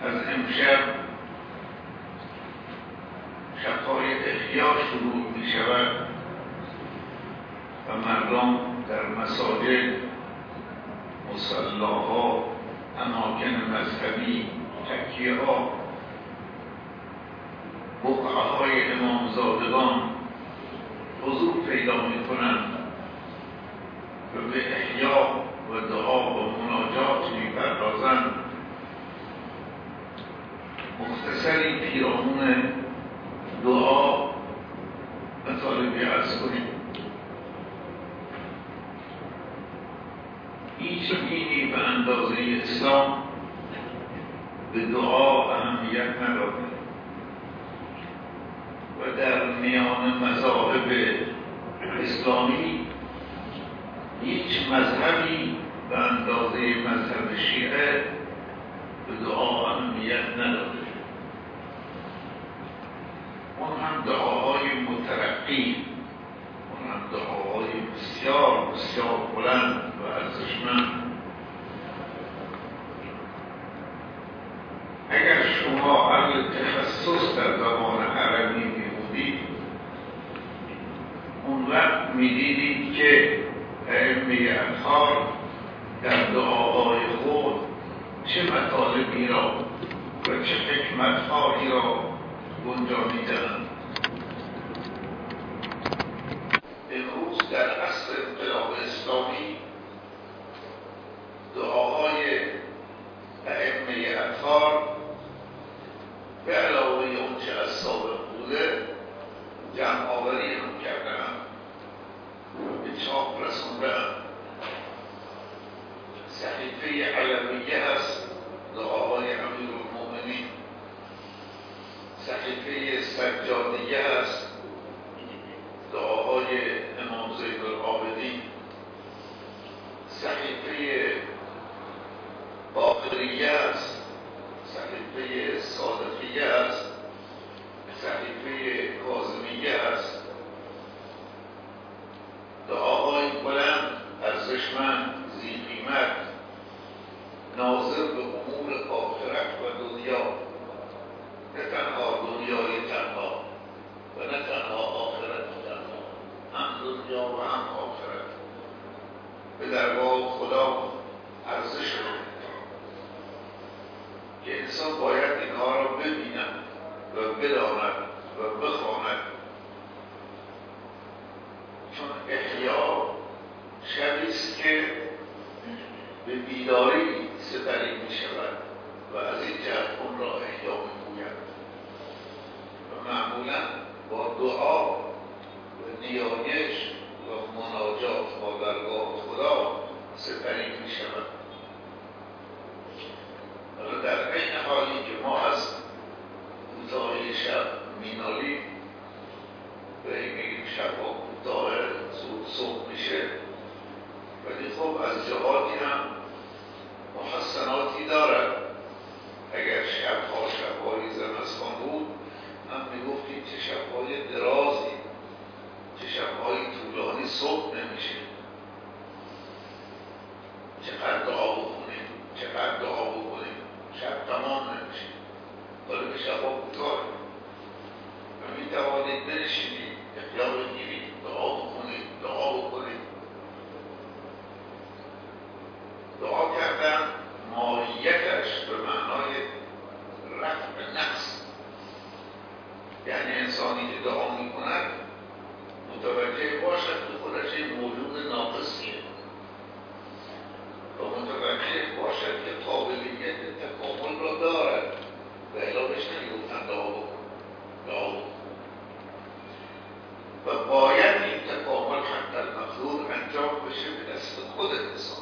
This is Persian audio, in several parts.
از امشب شب‌های احیا شروع می شود و مردم در مساجد، مصلاها، اماکن مذهبی، تکیه‌ها، بقعه‌های امامزادگان حضور پیدا می کنند و به احیا و دعا و مناجات می پردازند. مختصری پیرامون دعا مطالبی عرض کنیم. هیچ دینی به اندازه اسلام به دعا اهمیت نداده و در میان مذاهب اسلامی هیچ مذهبی به اندازه مذهب شیعه به دعا اهمیت نداده. اون هم دعاهای مترقی، اون هم دعاهای بسیار بسیار بلند و ارزشمند. اگر شما اهل تخصص در زبان عربی می بودید، اون وقت می دیدید که ائمه اطهار در دعاهای خود چه مطالبی را و چه حکمتهایی را گنجانیدند. امروز در عصر انقلاب اسلامی دعاهای ائمه اطهار به علاوه اونچه از سابق بوده جمع آوری هم کردند، به چاپ رسوندند. صحیفه علویه هست، دعاهای امیرالمومنین. صحیفه سجادیه هست، دعاهای امام زین العابدین. صحیفه باقریه است، صحیفه صادقیه است، صحیفه کاظمیه است. دعاهای بلند، ارزشمند، ذی قیمت، ناظر به امور آخرت و دنیا، نه تنها دنیای تنها و نه تنها آخرت تنها، هم دنیا و هم آخرت به درگاه خدا ارزش رو که انسان باید اینها را ببیند و بداند و بخواند. چون احیا شبی است که به بیداری سپری می شود و از این جهت اون را احیا می گوید و معمولا با دعا و نیایش و مناجات با درگاه خدا سپری می شود. حالا در این حالی که ما از کوتاهی شب مینالیم و میگیم شبها کوتاه، زود صبح میشه، ولی خب از جهاتی هم محسناتی دارد. اگر شبهای زمستان بود هم میگفتیم چه شبهای درازی، چه شبهای طولانی، صبح نمیشه، چقدر دعا بکنیم، چقدر دعا بکنیم، شب تمام نمیشه، ولی به شبها کوتاه و میتوانید بنشینید، احیا بگیرید، دعا بکنید، دعا بکنید. دعا کردن ماهیتش به معنای رفع نقص، یعنی انسانی که دعا میکند متوجه باشد که خودش این موجود ناقصیه و متوجه باشد که قابلیت تکامل را دارد و الا بهش نمیگفتن دعا بکن، دعا بکن. و باید این تکامل حتی المقدور انجام بشه به دست خود انسان.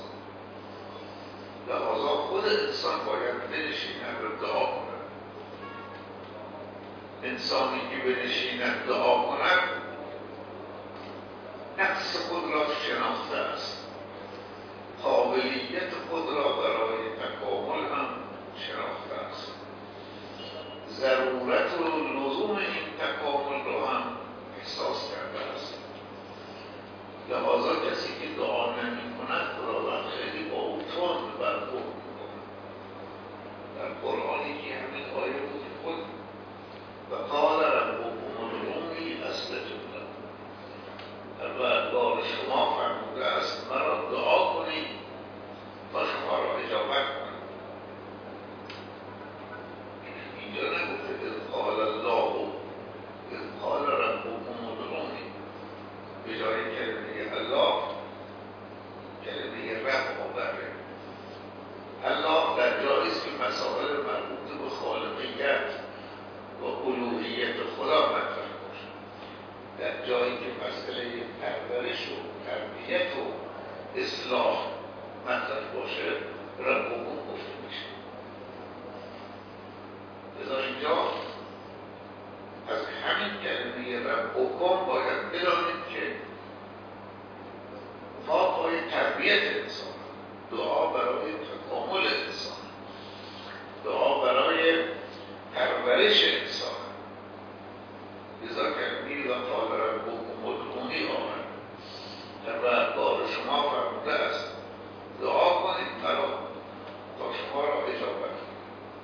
لذا خود انسان باید بنشیند و دعا کند. انسانی که بنشیند دعا کند نقص خود را شناخته است، قابلیت خود را برای تکامل هم شناخته است، ضرورت و لزوم این تکامل را هم احساس کرده است. لذا کسی که دعا نمی کند خداوند خیلی با او تند برخورد می‌کند. در قرآنی که حکم باید بدانید که پای تربیت انسان، دعا برای تکامل انسان، دعا برای پرورش انسان. لذا که میر و قال ربکم ادعونی آمد در بار شما فرموده است دعا کنید تا شما را اجابت کنید.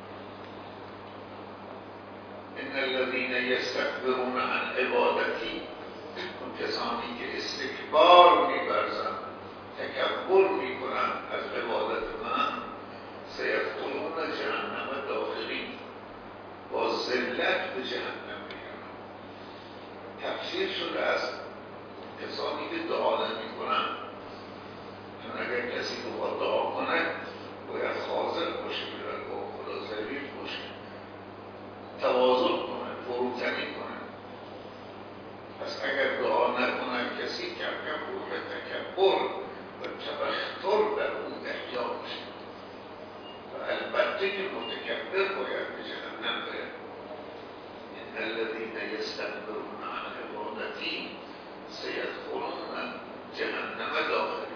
ان الذین یستکبرون عن عبادتی، اون کسانی که استکبار می‌ورزند، تکبر می‌کنند از عبادت من، سیدخلون جهنم داخلین، با ذلت به جهنم می‌روند. تفسیر شده است کسانی که دعا نمی‌کنند، چون اگر کسی بخواد دعا کنه باید خاضع باشه، با خدا ذلیل باشه، تواضع کنه، فروتنی کنه. پس اگر دعا نکنه کسی کم کم روح تکبر و تبختر در اون احیا میشه و البته که متکبر باید به جهنم بره. ان الذین یستکبرون عن عبادتی سیدخلون جهنم داخلین.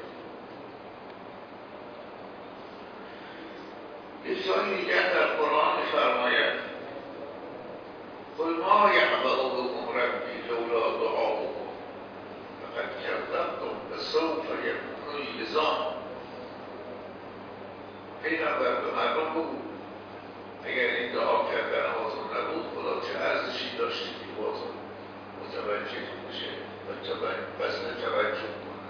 یه جایی دیگر در قرآن فرماید قل ما یعبأ بکم ربی لولا دعاؤکم فقد کذبتم فسوف یکون اللزام. پیغمبر به مردم بگو اگر این دعا کردن هاتون نبود خدا چه ارزشی داشتی که باتون متوجه بشه و وزن توجه کنه.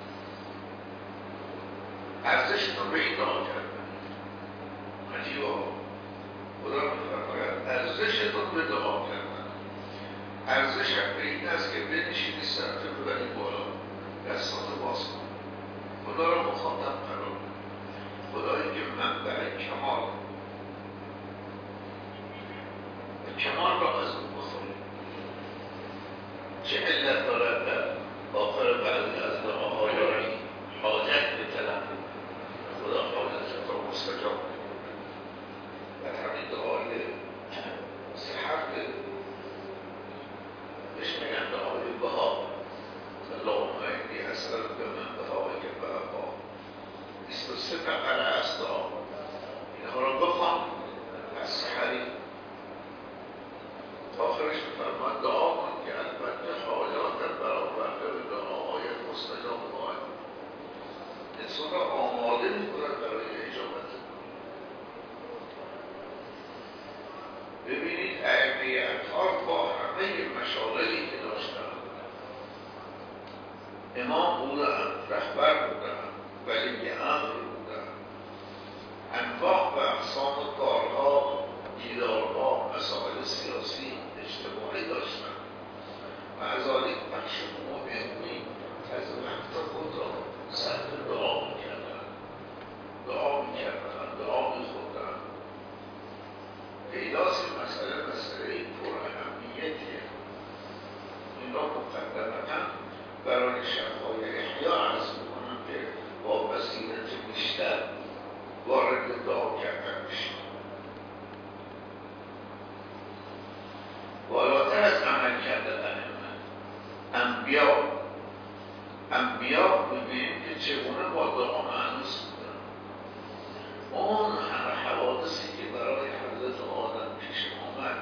ارزشتون به این دعا کردن عجیبا. خدا میفرماید ارزشتون به دعا کردن. ارزش هم به این است که بنشینی سرت ببری بالا، دستات باز کن، خدا را مخاطب قرار بده. خدایی که منبع کمال و کمال را از اون بخوری. چه علت دارد در آخر بعضی از دعاهای حاجت به طلب خدا حاجت را مستجاب در همین دعای صحت بهش میگن دعای بها. اللهم انی اسألک من بهایک بها. 23 فقره است دعا. اینها را بخوان از سحری آخرش میفرماید دعا کن که البته حاجات برآورده به دعاهایت مستجاب خواهد. انسان را آماده میکند برای اجابت. ببینید ائمه اطهار با همه مشاغلی که داشتن، امام بودن، رهبر بودن، ولی امر بودن، انواع و اقسام کارها، دیدارها، مسائل سیاسی اجتماعی داشتن و از ذالک بخش مهمی از وقت خود را صرف دعا میکردن، دعا میخوردن. پیداست این مسئله پر اهمیتیه. این را مقدمتا برای شبهای احیا عرض میکنم که با بصیرت بیشتر وارد دعا کردن بشید. بالاتر از عمل کردن انبیا ببینیم که چگونه با دعا معنوس بودن. اون همه حوادثی که برای حضرت آدم پیش آمد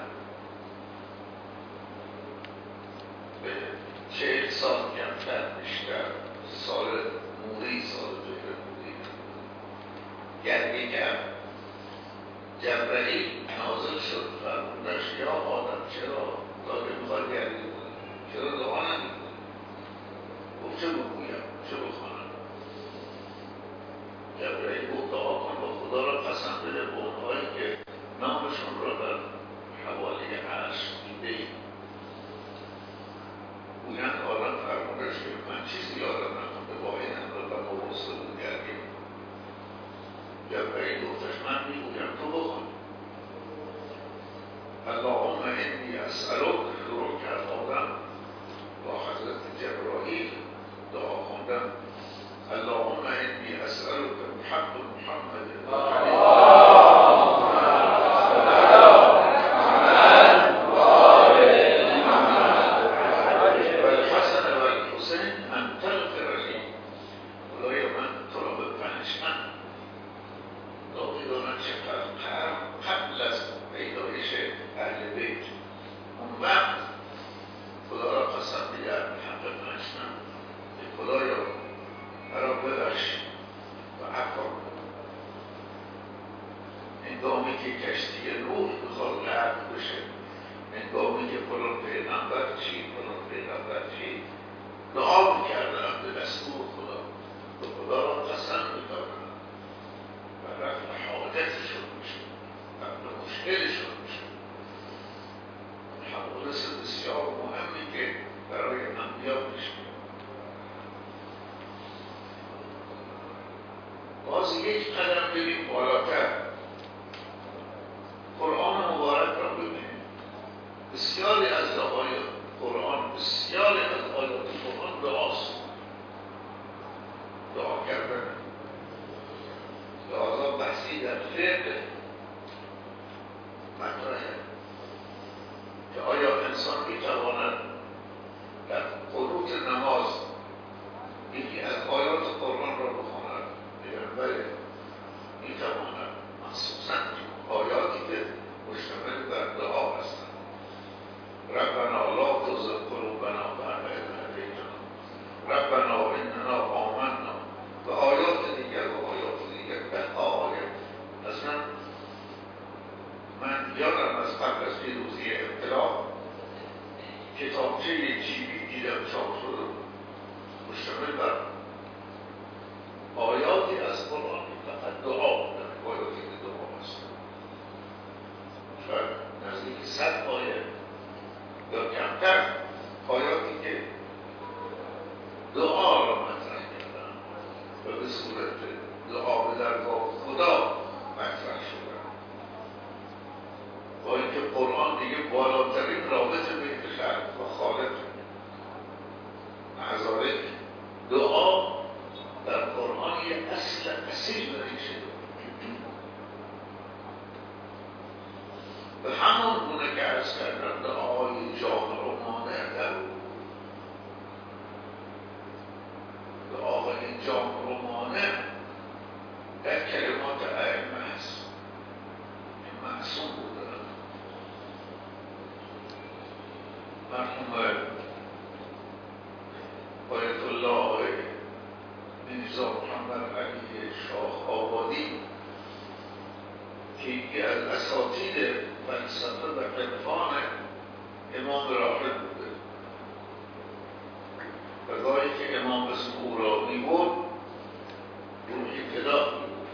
به 40 سال کمتر بیشتر، سال موری، سال جهر موری، گرگه جبرئیل نازل شد فرمودش یا آدم چرا داده میخواد گرگه کنی؟ چرا دعا نمیکنی؟ گفت چه بگویم؟ چه بخوانم؟ جبرئیل گفت دعا کن با خدا را قسم بده به اونهایی که نامشون را در حوالی عرش دیده‌ای. گویند آدم فرمودش که من چیزی یادم نمونده با این اندادم و رسل بود گرگه. جبرئیل گفتش من میگویم تو بخون. اللهم انی اسألک، شروع کرد آدم با حضرت جبرائیل دعا خوندن. اللهم انی اسألک بحق محمد هنگامی که کشتی نوح میخواد غرق بشه، هنگامی که فلان پیغمبر چی فلان پیغمبر چی دعا میکردن به دستور خدا، به خدا را قسم میدادن و رفت حاجتشون میشه، رفت مشکلشون میشه. حوادث بسیار مهمی که برای انبیا پیش میاد. باز یک قدم بریم بالاتر، قرآن مبارک را ببینیم. بسیاری از آیات قرآن، بسیاری از آیات قرآن دعاست، دعا کردن. لذا بحثی در فقه مطرحه که آیا انسان میتواند در قنوت نماز یکی از آیات قرآن را بخواند؟ بله میتواند، مخصوصا آیاتی که مشتمل بر دعا هستند. ربنا لا تزغ قلوبنا بعد إذ هديتنا ربنا إننا آمنا و آیات دیگر و آیات دیگر. به آیه اصلا من یادم از قبل از پیروزی ابتلا کتابچه جیبی دیدم چاپ شده مشتمل بر آیاتی از قرآن، فقط دعا بودن، آیاتی که دعا هست، شاید نزدیک 100 آیه یا کمتر آیاتی که دعا را مطرح کردن و به صورت دعا به درگاه خدا مطرح شدن. با اینکه قرآن دیگه بالاترین رابطه بین خلق و خالق، معذالک دعا در قرآن یه اصل اصیل نریشه به همون گونه که عرض کردم دعای جامع و مانع در دعای جامع و مانع در کلمات ائمه هست که معصوم بودن. مرحوم آیت الله میرزا محمد علی شاه آبادی که یکی از اساتید فلسفه و عرفان امام راحل بوده و گاهی که امام اسم او را میبرد روحی فدا میگفت،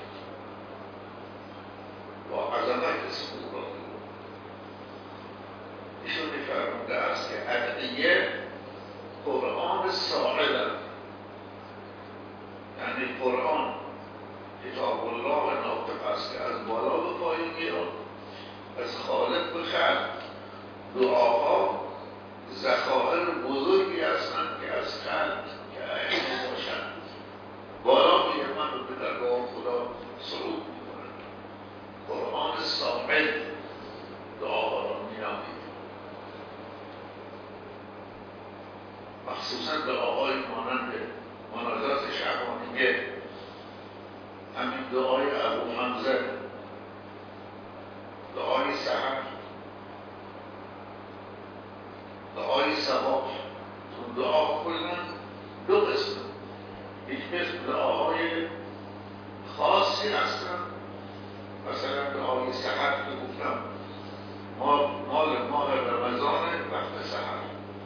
با عظمت اسم او را میبرد. ایشون میفرموده است که ادعیه قرآن ساعدن، یعنی قرآن کتاب الله ناطق است که از بالا به پایین میاد، از خالق به خلق. دعاها ذخایر بزرگی هستند که از خلق که ائمه باشند بالا میره، من رو به درگاه خدا سلوک میکنن. قرآن ساعد دعاها را مینامید، مخصوصا دعاهای مانند مناجات شبانیه، همین دعای ابو حمزه، دعای سحر، دعای صباح. تو دعا کلن دو قسم، یک قسم دعاهای خاصی هستن، مثلا دعای سحر که گفتم مال ماه رمضان وقت سحر،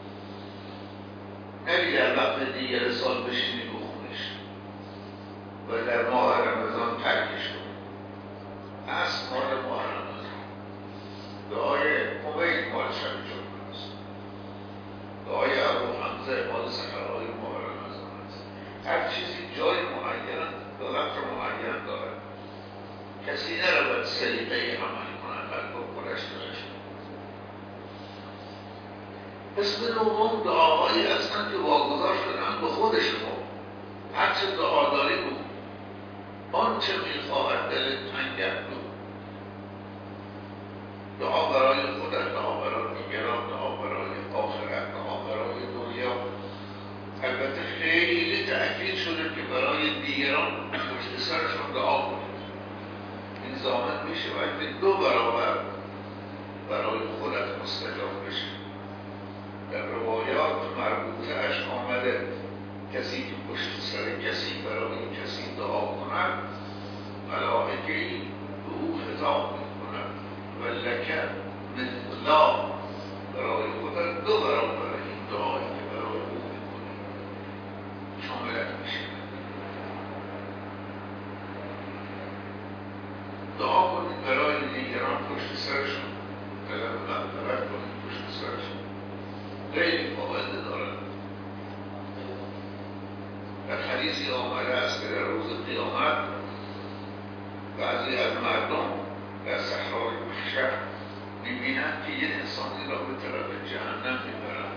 نبی در وقت دیگر سال بشینی بخونش و در ماه رمضان ترکش کنی، اصل مال ماه رمضان. دعای قبیل مال شب جمعه است، دعای ابو حمزه مال سحرهای ماه رمضان است. هر چیزی جای معین و وقت معین دارد. کسی نرود سلیقه عملی کنند بلکه خودش داشت. اسم نوم دعاهایی هستند که واگذار شدن به خود شما. هر چه دعا داری بود، آنچه میخواهد دلت تنگت بود، دعا برای خودت، دعا برای دیگران، دعا برای آخرت، دعا برای دنیا. البته خیلی تأکید شده که برای دیگران پشت سرشون دعا کنید. این ضامن میشه که 2 برابر برای خودت مستجاب بشه. در روایات مربوطه اش آمده کسی که پشت سر کسی برای کسی دعا کند، ملائکه‌ای به او خطاب لکه مثل لا برای خودت 2 برابر این دعایی که برای او میکنی شاملت میشه. دعا کنید برای دیگران پشت سرشون، طلب مغفرت کنید پشت سرشون، خیلی فایده دارد. در حدیثی آمده است که در روز قیامت بعضی از مردم در صحرای محشر میبینند که یه انسانی را به طرف جهنم میبرند.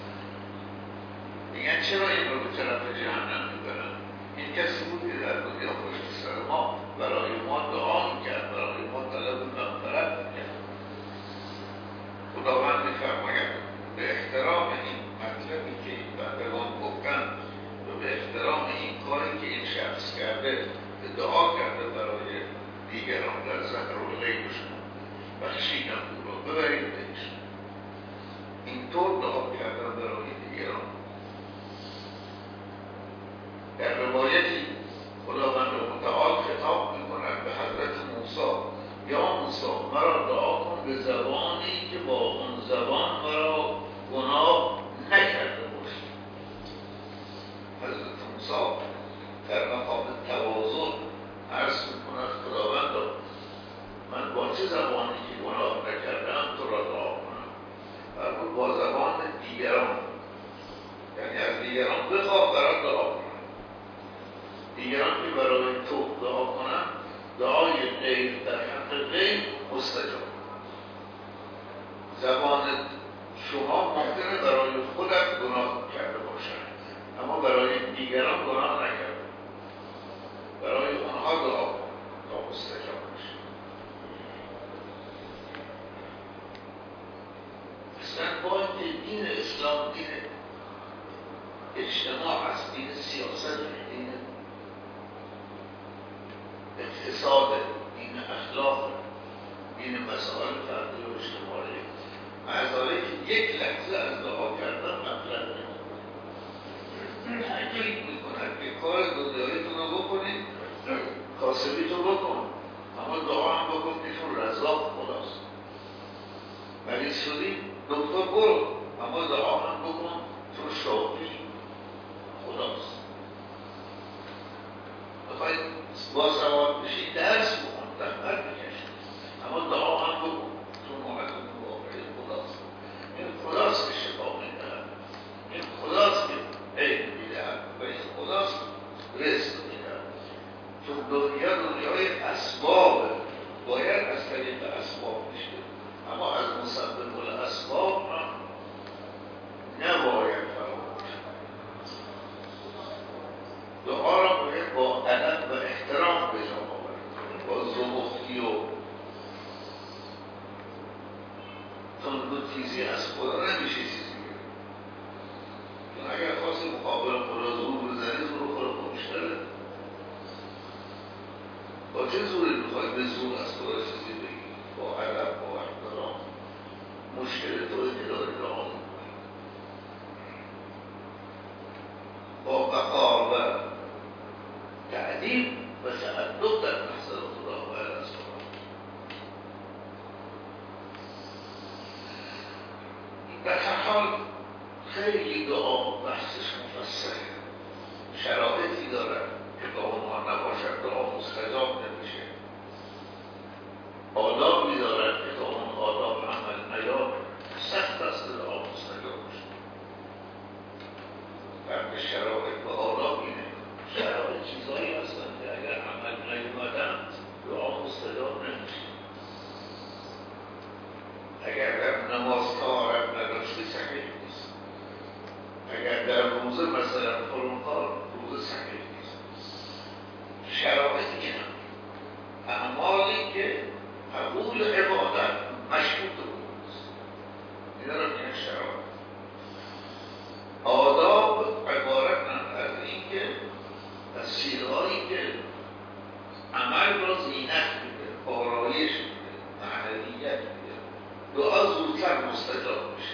میگن چرا این را به طرف جهنم میبرند؟ این کسی بود که در دنیا پشت سر ما برای ما دعا میکرد، برای ما طلب مغفرت میکرد. خداوند میفرماید به احترام این مطلبی که این بندگان گفتن و به احترام این کاری که این شخص کرده، دعا کرده برای دیگران در ظهر و غیبشون، بخشیدم او را، ببرید بهش. اینطور دعا کردن برای دیگران. در روایتی خداوند متعال خطاب میکند به حضرت موسی: یا موسی مرا دعا کن به زبانی که با اون زبان مرا گناه نکرده باشی. حضرت موسی در مقام تواضع عرض میکند خداوند من با چه زبانی که گناه نکردم تو را دعا کنم؟ فرمود با زبان دیگران، یعنی از دیگران بخواه برای دعا کنم. دیگران که برای تو دعا کنم، دعای غیر در حق غیر مستجاب. زبان شما ممکنه برای خودت گناه کرده باشد، اما برای دیگران گناه نکرده. برای اونها دعا کن تا مستجاب بشه. اصلا با اینکه دین اسلام دین اجتماع است، دین سیاست، دین اقتصاد، دین اخلاق، دین مسائل فردی و اجتماعی، معذاره که یک لحظه از دعا کردن مطلب نمی‌کنه. تأکید می‌کند که کار دنیاییتون رو بکنید، کاسبیتون بکن، اما دعا هم بکن که چون رزاق خداست. مریض شدی دکتر برو، اما دعا هم بکن چون شافی خداست. بخواید با سواد بشید درس بکن، زحمت بکشید، اما دعا هم بکن چون معلم واقعی خداست. این خداست که شفا میدهد، این خداست که علم میدهد و این خداست که رزق میدهد. چون دنیای اسبابه، باید از طریق اسباب بشه، اما از مسبب الاسباب هم نباید فراموش. دعا را باید با ادب و احترام به جا آورد، با زمختی و تندوتیزی از خدا نمیشه چیزی بگید. چون اگر خواست مقابل خدا زور بزنی، زور خدا بیشتره. با چه زوری میخوای به زور از خدا چیزی بگی؟ با ادب، با احترام. مشکل توی که داری دعا میکنی، با وقار و تعدیب و تعدد در محضر خدا و علیه السلام. در هر حال خیلی دعا بحثش مفصله، شرایطی دارد که با اونها نباشد دعا مستجاب نمیشه، آدابی دارد که تا اون آداب عمل نیاد سخت است که دعا مستجاب بشه. فرق شرایط و آداب اینه. شرایط چیزهایی هستند که اگر عمل نیومدن دعا مستجاب نمیشه. اگر در نماز طهارت نداشتی صحیح نیست. اگر در روزه مثلا فلان کار روزه صحیح نیست. شرایط اینه. اعمالی که قبول عبادت مشروط روز اینا را میگن شرایط. آداب عبارتند از این که از چیزهایی که عمل را زینت میده، آرایش میده، معنویت میده. دعا زودتر مستجاب میشه،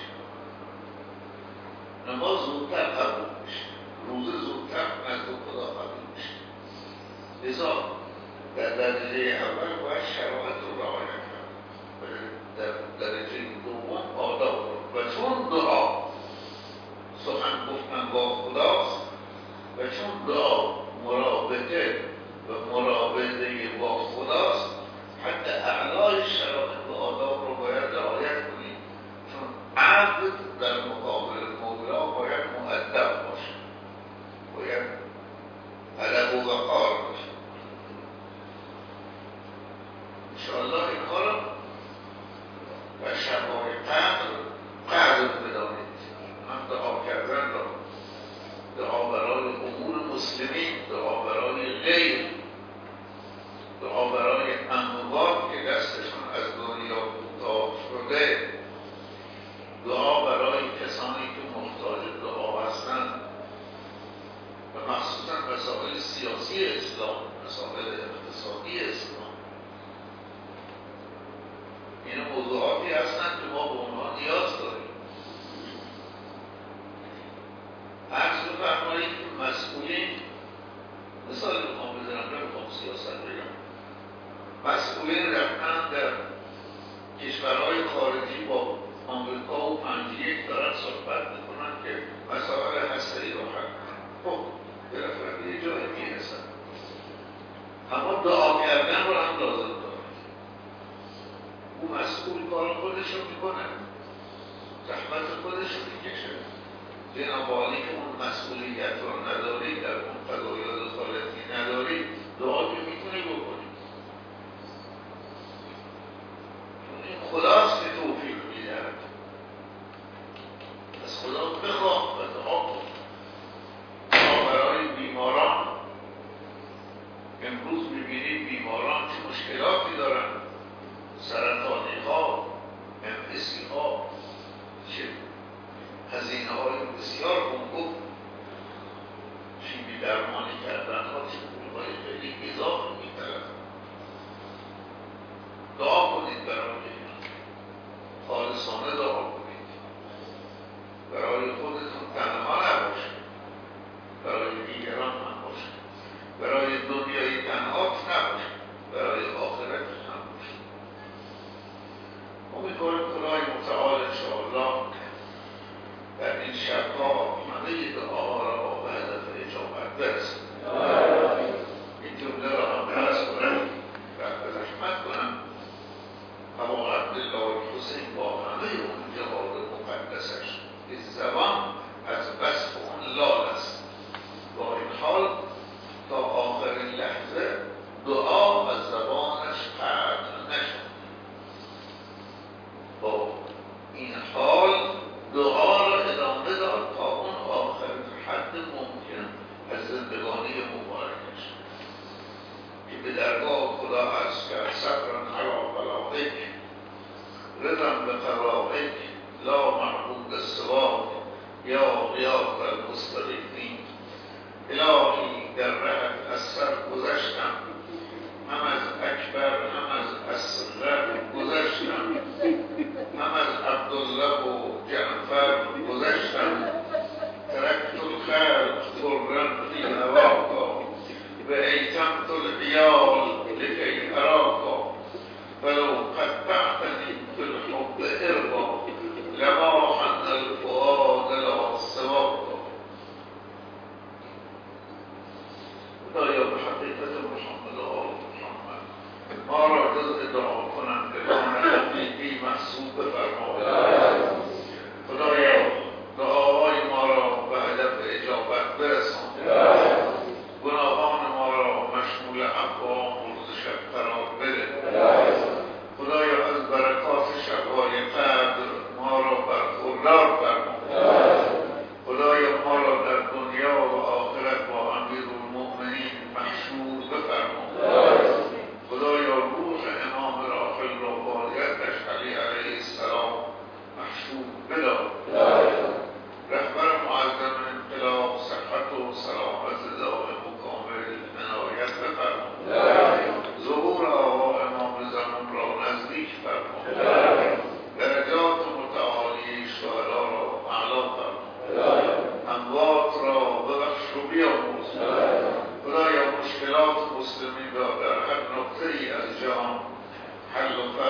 نماز زودتر قبول میشه، روزه زودتر نزد خدا قبول میشه. لذا در درجه اول باید شرایط رو رعایت کرد. افزرده، دعا برای کسانی که محتاج دعا هستند و مخصوصا مسائل سیاسی اسلام، مسائل اقتصادی اسلام. این موضوعاتی هستند که ما به اونها نیاز داریم. عرض بفرمایید که مسئولین، مثال بخوام بزنم، نمیخوام سیاست بگم، مسئولین رفتن در کشورهای خارجی با آمریکا و 51 دارن صحبت میکنن که مسائل هسته‌ای رو حل کنن. خب بالاخره به یه جایی میرسن، اما دعا کردن رو هم لازم داره. اون مسئول کار خودش رو میکنه، زحمت خودش رو میکشه، جنابالی که اون مسئولیت رو نداری، در اون قضایا دخالتی نداری، دعا که میتونی بکنی. این خداست که توفیق میدهد. از خدا بخواه و دعا کن. دعا برای بیماران، امروز میبینید بیماران چه مشکلاتی دارن، سرطانی ها، امپسی ها، چه هزینه های بسیار گنگو، شیمی درمانی کردن ها، چه پولهای خیلی اضافی می‌طلبن. دعا کنید برای اینا، خالصانه دعا کنید، برای خودتون تنها نباشید، برای دیگران هم باشید، برای دنیای تنهات نباشید، برای آخرت هم باشید. امیدوارم خدای متعال انشاءالله در این شبها همه دعاها را به هدف اجابت برسید. این جمله را هم درس کنم و رحمت کنم ابا عبدالله الحسین با همه اون جهاد مقدسش که زبان از وصف اون لال است، با این حال تا آخرین لحظه دعا از زبانش قطع نشد. با این حال دعا را ادامه داد تا اون آخرین حد ممکن از زندگانی مبارکش که به درگاه خدا عرض کرد صبرا علی بلائک رضا بقضائک لا معبود سواک یا غیاث المستغیثین. الهی در رهت از سر گذشتم، هم از اکبر هم از اصغر گذشتم، هم از عبدالله و جعفر گذشتم. ترکت الخلق طرا فی هواکا و ایتمت العیال لکی اراکا ولو قطعتنی فی الحب اربا لما حن الفؤاد لا سواکا. خدایا به حقیقت محمد و آل محمد ما را جز دعا کنندگان حقیقی محسوب بفرما. خدایا دعاهای ما را به هدف اجابت برسان، گناهان ما را مشمول عفو و روز شب قرار بده. خدایا از برکات شب‌های قدر ما را برخوردار فرما. خدایا ما را در دنیا و آخرت با امیرالمؤمنین محشور بفرما. خدایا روح امام راحل را با یدش علی علیه السلام محشور بدار. رهبر معظم انقلاب صحت و سلامت دائم و کامل عنایت بفرما. ظهور آقا امام زمان را نزدیک فرما. درجات متعالی شهدا را اعلا فرما. اموات را ببخش و بیامرز. خدایا مشکلات مسلمین را در هر نقطه‌ای از جهان حل و